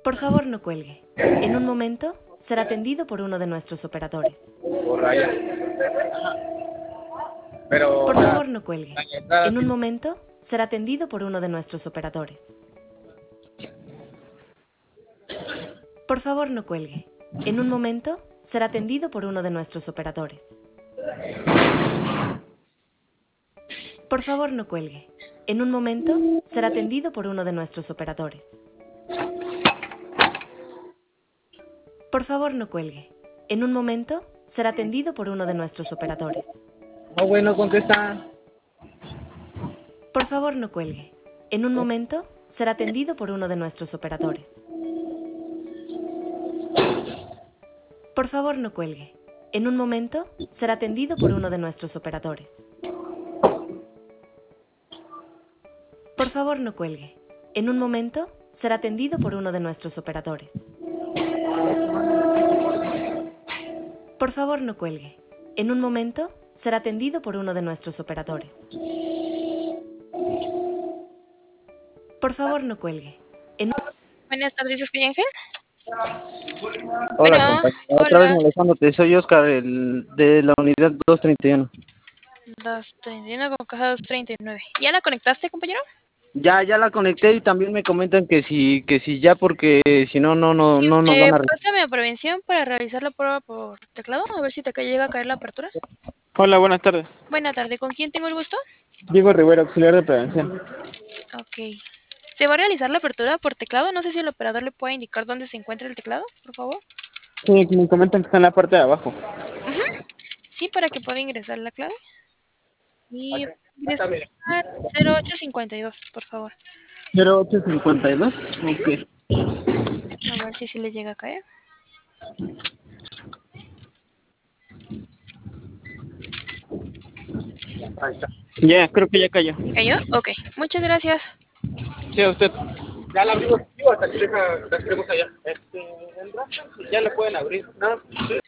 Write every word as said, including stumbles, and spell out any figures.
Por favor, no cuelgue. En un momento será atendido por uno de nuestros operadores. Por raya. Pero Por la, favor, no cuelgue. la entrada En sí. un momento será atendido por uno de nuestros operadores. Por favor, no cuelgue. En un momento será atendido por uno de nuestros operadores. Por favor, no cuelgue. En un momento será atendido por uno de nuestros operadores. Por favor, no cuelgue. En un momento será atendido por uno de nuestros operadores. No, güey, no contesta. Por favor, no cuelgue. En un momento será atendido por uno de nuestros operadores. Por favor, no cuelgue. En un momento será atendido por uno de nuestros operadores. Por favor, no cuelgue. En un momento será atendido por uno de nuestros operadores. Por favor, no cuelgue. En un momento será atendido por uno de nuestros operadores. Por favor, no cuelgue. En un... Buenas tardes, ¿es Ángel? Hola, Bueno, compañera. Otra vez hola. molestándote. Soy Oscar, el de la unidad doscientos treinta y uno. doscientos treinta y uno con caja doscientos treinta y nueve. ¿Ya la conectaste, compañero? Ya, ya la conecté y también me comentan que si, que si ya, porque si no, no, no, Sí, no nos eh, van a... pásame a prevención para realizar la prueba por teclado, a ver si te ca- llega a caer la apertura. Hola, buenas tardes. Buena tarde, ¿con quién tengo el gusto? Diego Rivera, auxiliar de prevención. Ok. ¿Se va a realizar la apertura por teclado? No sé si el operador le puede indicar dónde se encuentra el teclado, por favor. Sí, me comentan que está en la parte de abajo. Ujú. Sí, para que pueda ingresar la clave. Y Está ingresar bien. cero ocho cincuenta y dos, por favor. cero ocho cincuenta y dos. Ok. A ver si sí le llega a caer. Ahí está. Ya, creo que ya cayó. ¿Cayó? Ok. Muchas gracias. Sí, a usted. Ya la abrimos, tío, hasta que deja, la queremos allá. Este, el rastro, ya lo pueden abrir. No, sí.